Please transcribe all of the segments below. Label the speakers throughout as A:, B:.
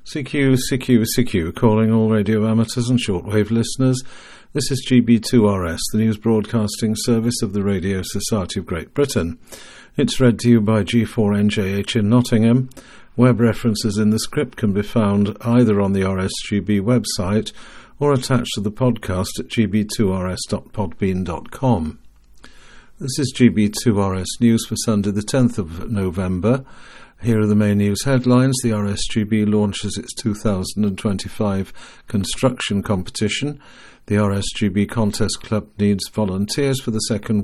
A: CQ, calling all radio amateurs and shortwave listeners. This is GB2RS, the news broadcasting service of the Radio Society of Great Britain. It's read to you by G4NJH in Nottingham. Web references in the script can be found either on the RSGB website or attached to the podcast at gb2rs.podbean.com. This is GB2RS News for Sunday the 10th of November. Here are the main news headlines. The RSGB launches its 2025 construction competition. The RSGB Contest Club needs volunteers for the second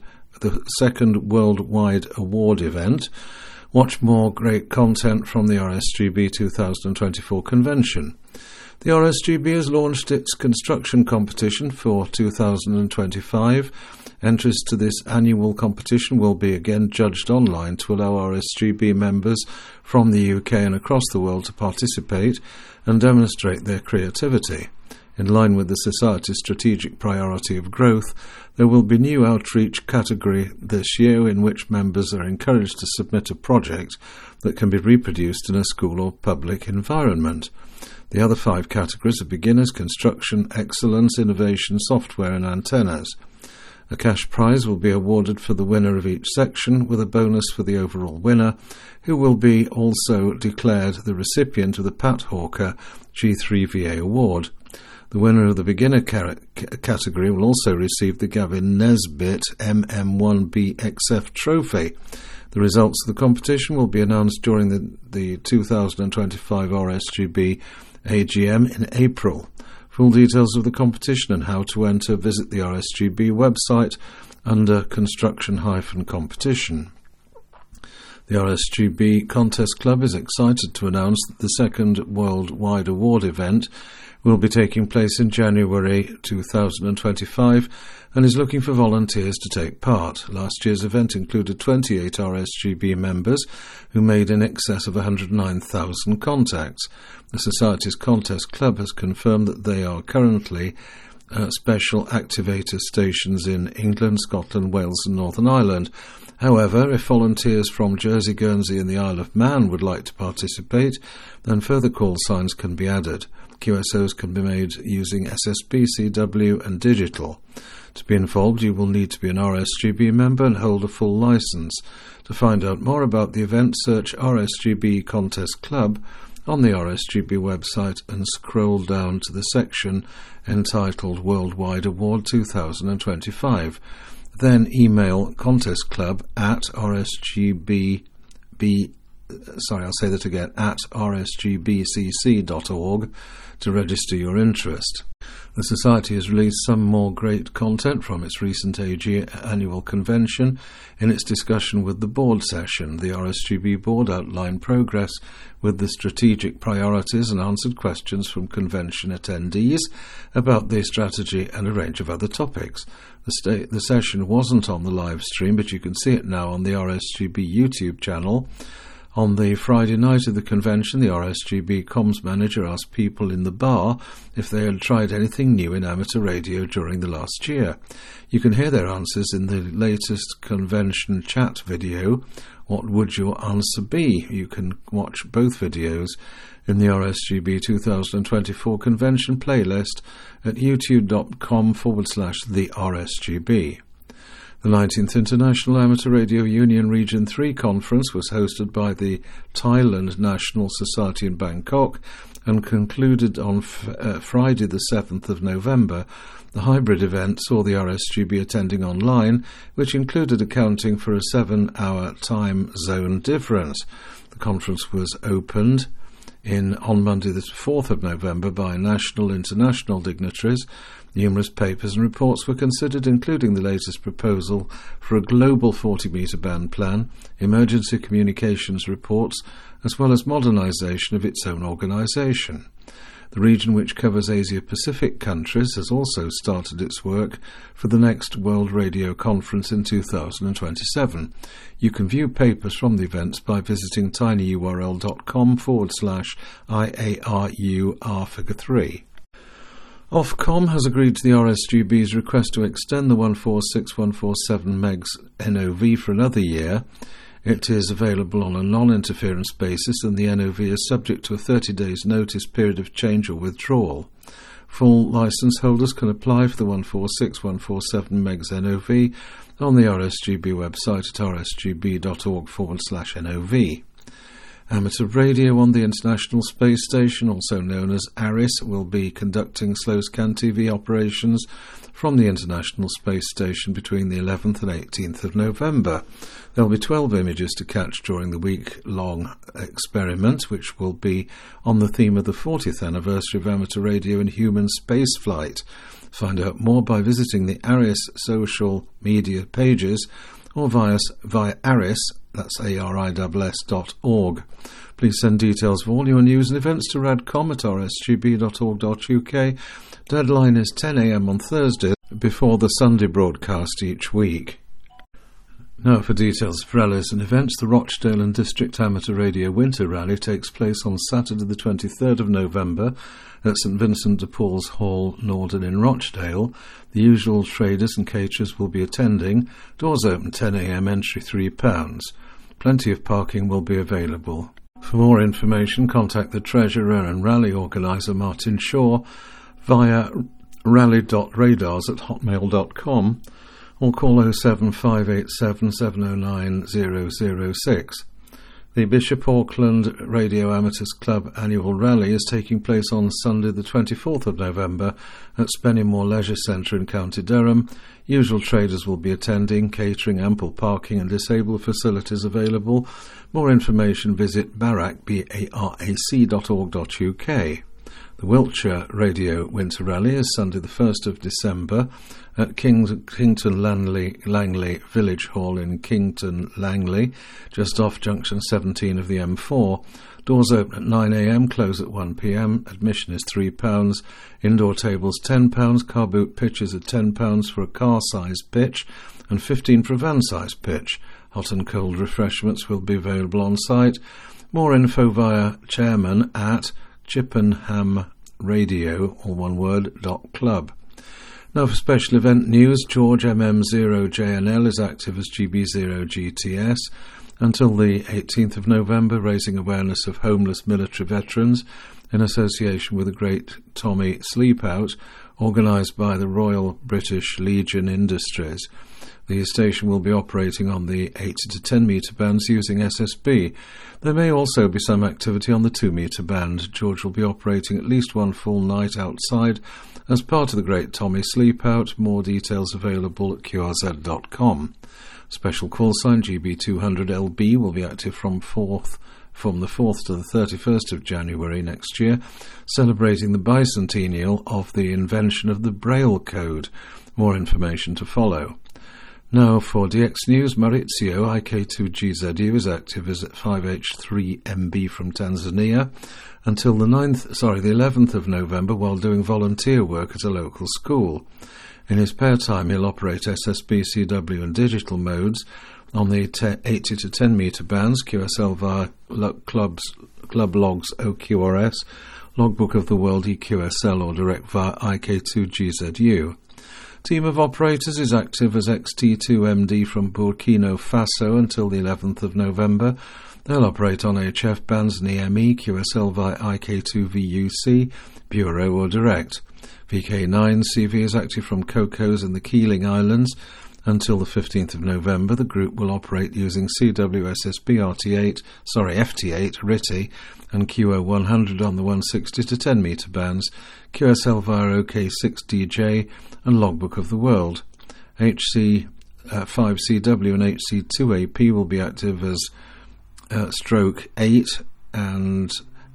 A: worldwide award event. Watch more great content from the RSGB 2024 convention. The RSGB has launched its construction competition for 2025. Entries to this annual competition will be again judged online to allow RSGB members from the UK and across the world to participate and demonstrate their creativity. In line with the Society's strategic priority of growth, there will be a new outreach category this year in which members are encouraged to submit a project that can be reproduced in a school or public environment. The other 5 categories are beginners, construction, excellence, innovation, software and antennas. A cash prize will be awarded for the winner of each section, with a bonus for the overall winner, who will be also declared the recipient of the Pat Hawker G3VA Award. The winner of the beginner category will also receive the Gavin Nesbitt MM1BXF trophy. The results of the competition will be announced during the 2025 RSGB AGM in April. Full details of the competition and how to enter visit the RSGB website under construction-competition. The RSGB Contest Club is excited to announce that the second worldwide award event will be taking place in January 2025 and is looking for volunteers to take part. Last year's event included 28 RSGB members who made in excess of 109,000 contacts. The Society's Contest Club has confirmed that they are currently special activator stations in England, Scotland, Wales and Northern Ireland. However, if volunteers from Jersey, Guernsey and the Isle of Man would like to participate, then further call signs can be added. QSOs can be made using SSB, CW and digital. To be involved, you will need to be an RSGB member and hold a full licence. To find out more about the event, search RSGB Contest Club on the RSGB website and scroll down to the section entitled Worldwide Award 2025. Then email contestclub at rsgbcc.org to register your interest. The Society has released some more great content from its recent annual convention. In its discussion with the board session, the RSGB board outlined progress with the strategic priorities and answered questions from convention attendees about their strategy and a range of other topics. The session wasn't on the live stream, but you can see it now on the RSGB YouTube channel. On the Friday night of the convention, the RSGB comms manager asked people in the bar if they had tried anything new in amateur radio during the last year. You can hear their answers in the latest convention chat video, What Would Your Answer Be? You can watch both videos in the RSGB 2024 convention playlist at youtube.com/the RSGB. The 19th International Amateur Radio Union Region 3 Conference was hosted by the Thailand National Society in Bangkok and concluded on Friday the 7th of November. The hybrid event saw the RSGB attending online, which included accounting for a 7-hour time zone difference. The conference was opened on Monday the 4th of November by national international dignitaries. Numerous papers and reports were considered, including the latest proposal for a global 40-metre band plan, emergency communications reports, as well as modernisation of its own organisation. The region, which covers Asia-Pacific countries, has also started its work for the next World Radio Conference in 2027. You can view papers from the events by visiting tinyurl.com/IARUR3. Ofcom has agreed to the RSGB's request to extend the 146-147 MHz NOV for another year. It is available on a non-interference basis, and the NOV is subject to a 30 days notice period of change or withdrawal. Full licence holders can apply for the 146.147 megs NOV on the RSGB website at rsgb.org/NOV. Amateur radio on the International Space Station, also known as ARIS, will be conducting slow-scan TV operations from the International Space Station between the 11th and 18th of November. There will be 12 images to catch during the week-long experiment, which will be on the theme of the 40th anniversary of amateur radio and human spaceflight. Find out more by visiting the ARIS social media pages or via ARIS, that's ARISS.org. Please send details of all your news and events to radcom@rsgb.org.uk. Deadline is 10 a.m. on Thursday before the Sunday broadcast each week. Now for details of rallies and events. The Rochdale and District Amateur Radio Winter Rally takes place on Saturday the 23rd of November at St Vincent de Paul's Hall, Norden in Rochdale. The usual traders and caterers will be attending. Doors open 10 a.m, entry £3. Plenty of parking will be available. For more information, contact the Treasurer and Rally Organiser Martin Shaw via rally.radars@hotmail.com or call 07587 709 006. The Bishop Auckland Radio Amateurs Club annual rally is taking place on Sunday the 24th of November at Spennymoor Leisure Centre in County Durham. Usual traders will be attending, catering, ample parking and disabled facilities available. More information visit barac.org.uk. The Wiltshire Radio Winter Rally is Sunday the 1st of December at Kington Langley Village Hall in Kington Langley, just off junction 17 of the M4. Doors open at 9 a.m, close at 1 p.m. Admission is £3. Indoor tables £10. Car boot pitches are £10 for a car-sized pitch and £15 for a van-sized pitch. Hot and cold refreshments will be available on site. More info via chairman at Chippenham Radio, or one word, .club. Now for special event news, George MM0JNL is active as GB0GTS until the 18th of November, raising awareness of homeless military veterans in association with the Great Tommy Sleepout, organised by the Royal British Legion Industries. The station will be operating on the 8 to 10 metre bands using SSB. There may also be some activity on the 2 metre band. George will be operating at least one full night outside as part of the Great Tommy Sleepout. More details available at qrz.com. Special call sign GB200LB will be active from the 4th to the 31st of January next year, celebrating the bicentennial of the invention of the Braille Code. More information to follow. Now for DX News, Maurizio IK2GZU is active as at 5H3MB from Tanzania until the 11th of November while doing volunteer work at a local school. In his spare time he'll operate SSB, CW and digital modes on the 80 to 10 metre bands, QSL via Club Logs OQRS, Logbook of the World EQSL or direct via IK2GZU. Team of operators is active as XT2MD from Burkina Faso until the 11th of November. They'll operate on HF bands and EME, QSL via IK2VUC, Bureau or direct. VK9CV is active from Cocos in the Keeling Islands until the 15th of November. The group will operate using CWSSB FT8 RITI and QO100 on the 160 to 10 metre bands, QSL via OK6DJ and Logbook of the World. HC5CW and HC2AP will be active as Stroke 8 and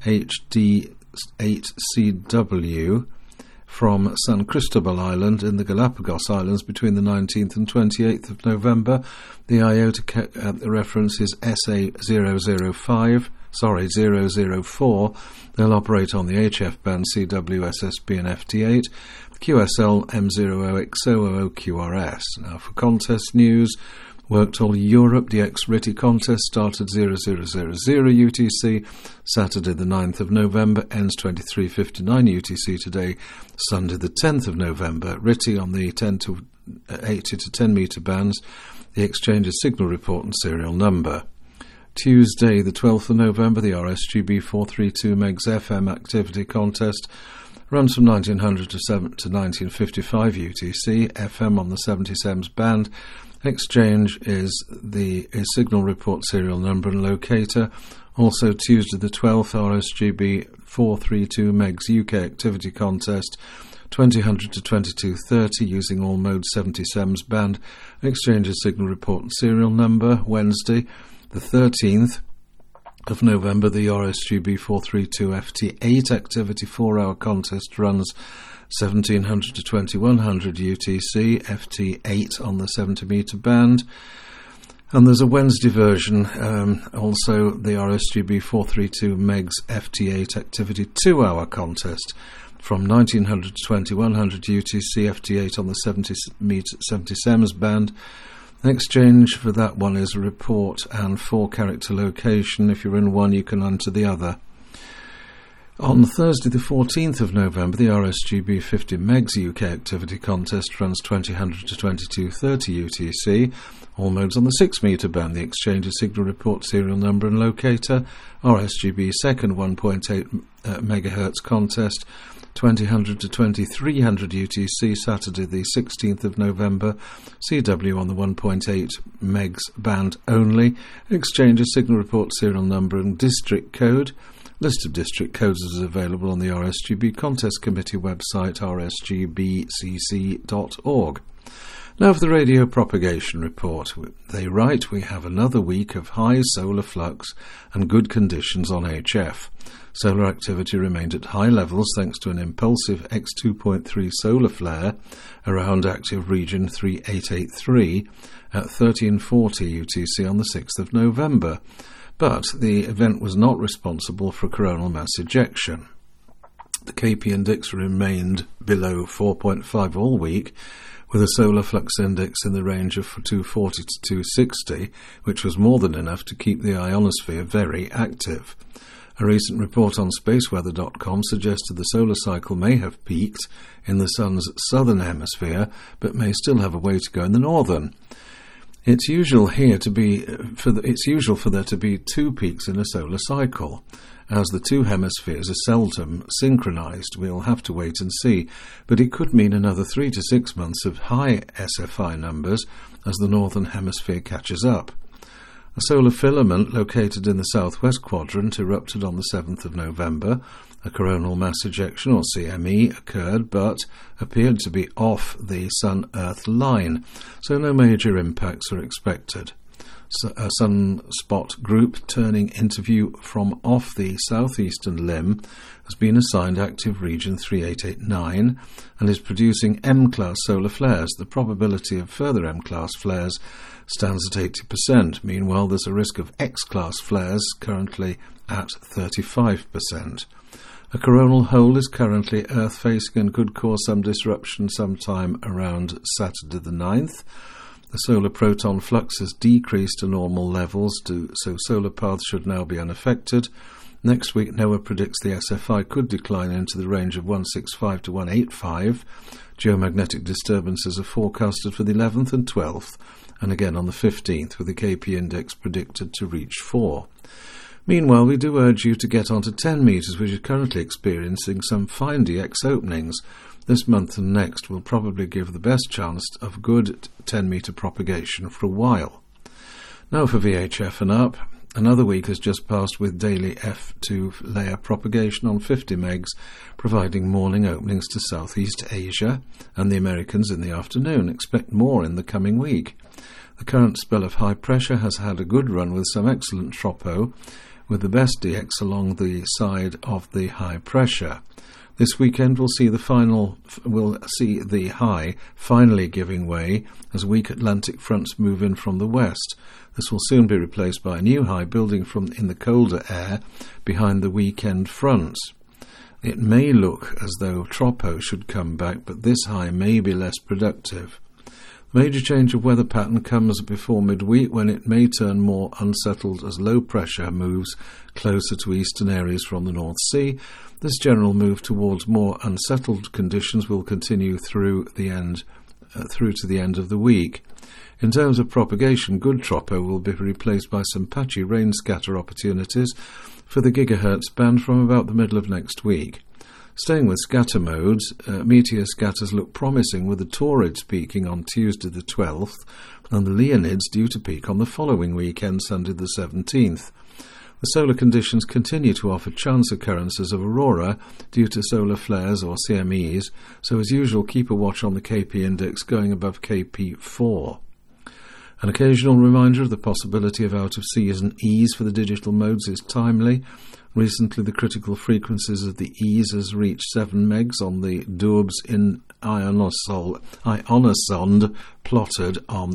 A: HD8CW from San Cristobal Island in the Galapagos Islands between the 19th and 28th of November. The IOTA reference is SA004. They'll operate on the HF band CWSSB and FT8, QSL M00XOOQRS. Now for contest news, Worked All Europe DX RITI contest started 0000 UTC Saturday the 9th of November, ends 23:59 UTC today, Sunday the 10th of November. RITI on the 10 to 80 to 10 metre bands. The exchange is signal report and serial number. Tuesday, the 12th of November, the RSGB 432 MHz FM activity contest runs from 1900 to 1955 UTC, FM on the 77s band. Exchange is the signal report serial number and locator. Also Tuesday the 12th, RSGB 432 MHz UK activity contest, 2000 to 2230 using all modes 77s band. Exchange is signal report and serial number. Wednesday the 13th of November, the RSGB 432 FT8 activity 4-hour contest runs 1700 to 2100 UTC, FT8 on the 70-metre band. And there's a Wednesday version, also the RSGB 432 MHz FT8 activity 2-hour contest from 1900 to 2100 UTC, FT8 on the 70 band. Exchange for that one is report and 4-character location. If you're in one, you can enter the other. On Thursday the 14th of November, the RSGB 50 MHz UK activity contest runs 2000 to 2230 UTC, all modes on the 6-metre band. The exchange is signal report serial number and locator. RSGB second 1.8 MHz contest, 2000 to 2300 UTC, Saturday the 16th of November, CW on the 1.8 MHz band only. Exchange is signal report serial number and district code. List of district codes is available on the RSGB Contest Committee website, rsgbcc.org. Now for the radio propagation report. They write, we have another week of high solar flux and good conditions on HF. Solar activity remained at high levels thanks to an impulsive X2.3 solar flare around active region 3883 at 1340 UTC on the 6th of November. But the event was not responsible for coronal mass ejection. The KP index remained below 4.5 all week, with a solar flux index in the range of 240 to 260, which was more than enough to keep the ionosphere very active. A recent report on spaceweather.com suggested the solar cycle may have peaked in the Sun's southern hemisphere, but may still have a way to go in the northern. It's usual for there to be two peaks in a solar cycle. As the two hemispheres are seldom synchronized, we'll have to wait and see, but it could mean another 3 to 6 months of high SFI numbers as the northern hemisphere catches up. A solar filament located in the southwest quadrant erupted on the 7th of November. A coronal mass ejection, or CME, occurred but appeared to be off the Sun-Earth line, so no major impacts are expected. A sunspot group turning into view from off the southeastern limb has been assigned active region 3889 and is producing M-class solar flares. The probability of further M-class flares stands at 80%. Meanwhile, there's a risk of X-class flares currently at 35%. A coronal hole is currently Earth-facing and could cause some disruption sometime around Saturday the 9th. The solar proton flux has decreased to normal levels, so solar paths should now be unaffected. Next week, NOAA predicts the SFI could decline into the range of 165 to 185. Geomagnetic disturbances are forecasted for the 11th and 12th, and again on the 15th, with the KP index predicted to reach 4. Meanwhile, we do urge you to get onto 10 metres, which is currently experiencing some fine DX openings. This month and next will probably give the best chance of good 10-metre propagation for a while. Now for VHF and up. Another week has just passed with daily F2 layer propagation on 50 megs, providing morning openings to Southeast Asia and the Americans in the afternoon. Expect more in the coming week. The current spell of high pressure has had a good run with some excellent tropo, with the best DX along the side of the high pressure. This weekend we'll see the high finally giving way as weak Atlantic fronts move in from the west. This will soon be replaced by a new high building from in the colder air behind the weekend fronts. It may look as though tropo should come back, but this high may be less productive. The major change of weather pattern comes before midweek, when it may turn more unsettled as low pressure moves closer to eastern areas from the North Sea. This general move towards more unsettled conditions will continue through the end through to the end of the week. In terms of propagation, good tropo will be replaced by some patchy rain scatter opportunities for the gigahertz band from about the middle of next week. Staying with scatter modes, meteor scatters look promising, with the Taurids peaking on Tuesday the 12th and the Leonids due to peak on the following weekend, Sunday the 17th. The solar conditions continue to offer chance occurrences of aurora due to solar flares or CMEs, so as usual keep a watch on the KP index going above KP4. An occasional reminder of the possibility of out-of-season E's for the digital modes is timely. Recently, the critical frequencies of the E's has reached 7 megs on the Doobs in Ionosonde plotted on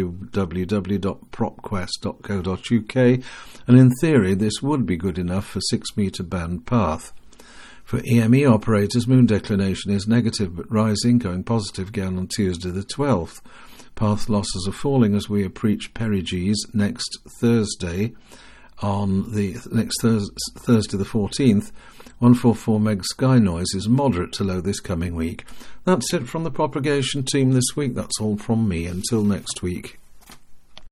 A: www.propquest.co.uk, and in theory this would be good enough for 6-metre band path. For EME operators, moon declination is negative but rising, going positive again on Tuesday the 12th. Path losses are falling as we approach perigee next Thursday. On the Thursday the 14th, 144 meg sky noise is moderate to low this coming week. That's it from the propagation team this week. That's all from me. Until next week.